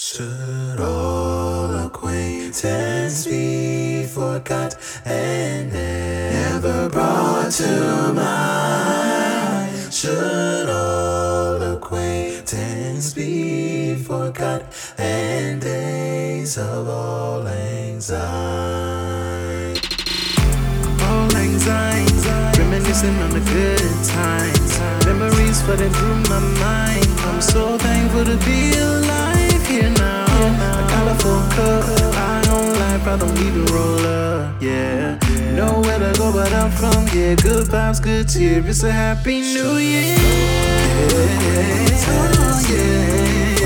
Should all acquaintance be forgot and never brought to mind? Should all acquaintance be forgot and days of all anxiety? All anxiety, reminiscing on the good times. Memories flooding through my mind. I'm so thankful to be alive here now. I got a full cup, I on life, I don't need a roller. Yeah, nowhere to go but I'm from. Yeah, good vibes, good cheer. It's a happy new year. Yeah, oh, yeah.